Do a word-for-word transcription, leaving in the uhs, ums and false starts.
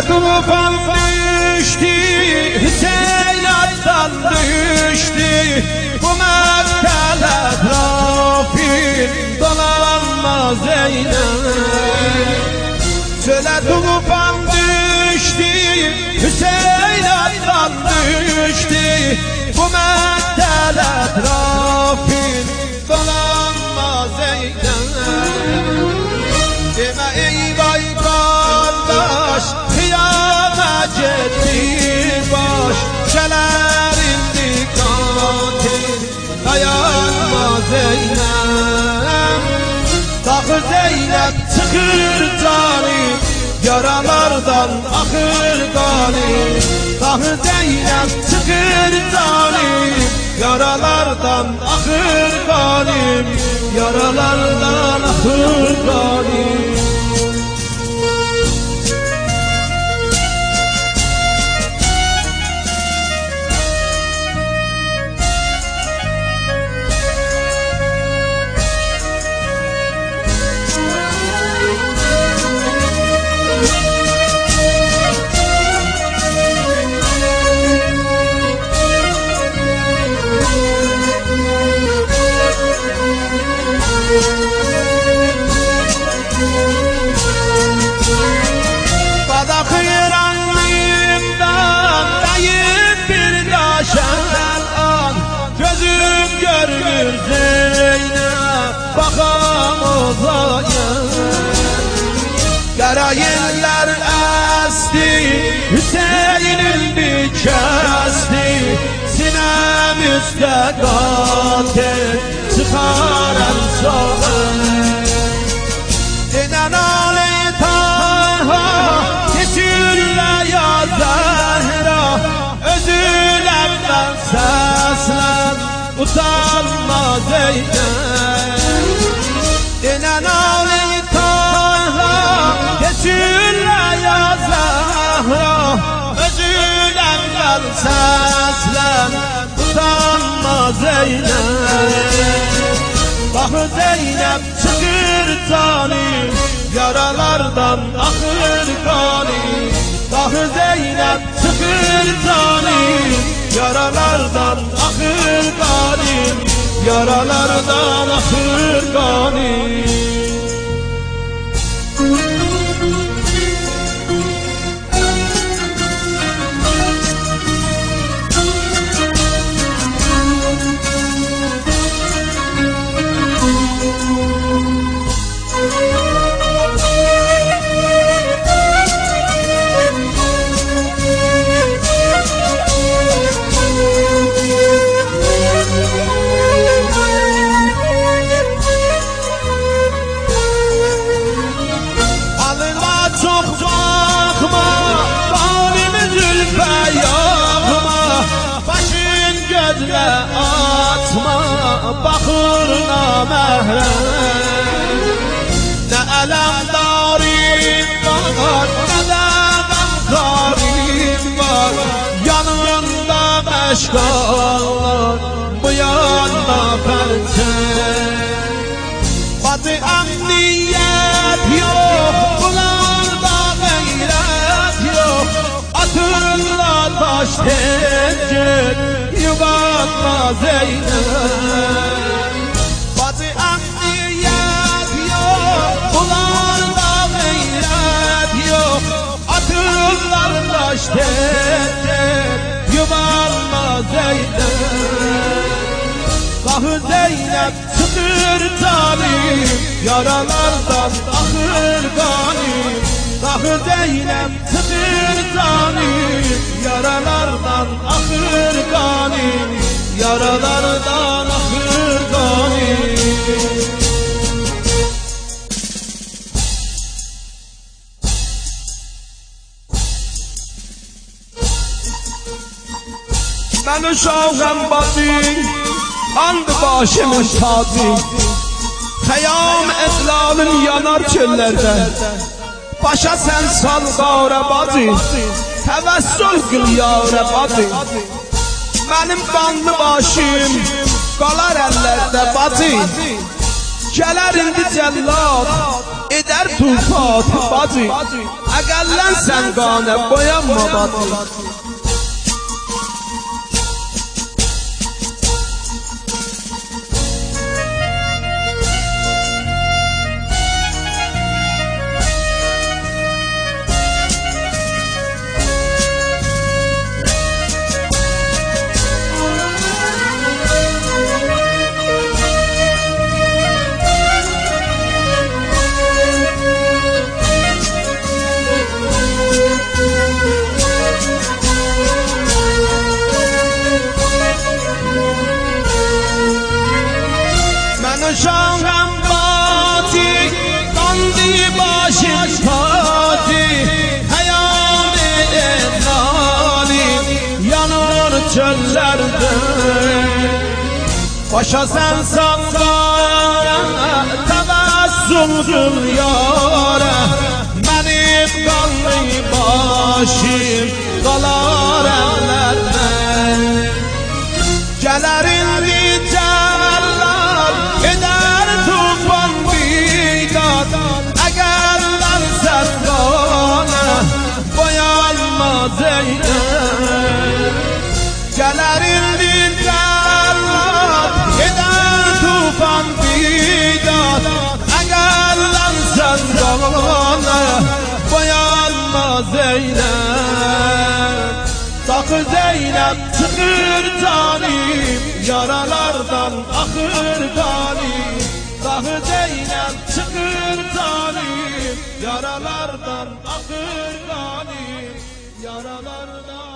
tufan düştü, Hüseyin attan düştü. Bu mektele trafik dolanmaz Zeynep. Söyle tufan düştü, Hüseyin attan düştü. Bu mektele trafik dolanmaz Zeynep. Deme ey vay kardeş, kıyamet gitti baş. Gelir indi katil, dayanma Zeynep. Takı Zeynep çıkır canım, yaralardan akır kanım. Takı Zeynep çıkır canım, yaralardan akır kanım. Yaralardan akır kanım. Badak İranlıyımdan dayım bir daşan an. Gözüm görmür Zeynep, bakam uzaya. Karayiller esti, Hüseyin'in bir kesti. Sinemizde katil çıkar emsalı. Dinen Ali Taha, kesirle ya Zehra. Özülemden seslen, utanma Zeynep. Dinen Ali Taha, kesirle ya Zehra. Özülemden seslen, utanma Zeynep. Bak Zeynep çıkır canım, yaralardan akır kanım. Bak Zeynep çıkır canım, yaralardan akır kanım. Yaralardan akır kanım. Atma bakır namehrem. Ne elemdarim var, ne de gamkarim var. Yanında meşgallar, bu yanda pençe. Batı emniyet yok, bunlarda gayret yok. Atırlar taş tencet, yuvatma Zeynep. Batı emniyet yok, bunlarda gayret yok. Atırlar taş tencet, yuvatma Zeynep. Kahı Zeynep çıkır canım, yaralardan akır kanım. Kahı Zeynep çıkır canım, yaralardan akır kanım. Yaralardan akır kanım. Ben uşağım batı, andı başımın tadı. Kıyam etlalım yanar çöllerde. Başa sen sal gavre batı, tevessül kıl yavre batı. Benim kanlı başım qalar əllərdə bacı. Gələr indi cəllad, edər tufat bacı. Əqəllən sən qanə boyanma batı. شاهم باتی قندی باشید تاتی پیام اقلالی yanır çöllerde başa sen saklara tebassümdür yara benim kanlı başım kalar ellerde gelerin liderler eder tufan bidat eğer versen bana boyanma Zeynep gelerin liderler eder tufan bidat eğer versen bana boyanma Zeynep takı Zeynep çıkır talim yaralardan akır galim takı Zeynep çıkır talim yaralardan akır galim yaralardan